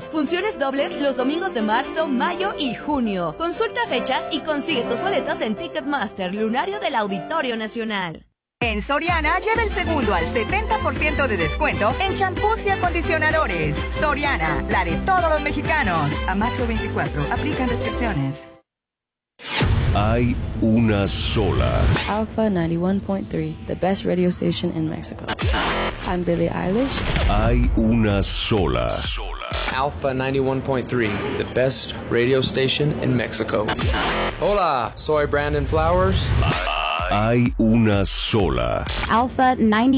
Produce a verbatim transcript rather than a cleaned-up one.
Funciones dobles los domingos de marzo, mayo y junio. Consulta fechas y consigue tus boletos en Ticketmaster, lunario del Auditorio Nacional. En Soriana, lleva el segundo al setenta por ciento de descuento en champús y acondicionadores. Soriana, la de todos los mexicanos. A marzo veinticuatro, aplican restricciones. Hay una sola. Alpha ninety-one point three, the best radio station in Mexico. I'm Billie Eilish. Hay una sola. Alpha ninety-one point three, the best radio station in Mexico. Hola, soy Brandon Flowers. Hay una sola. Alpha ninety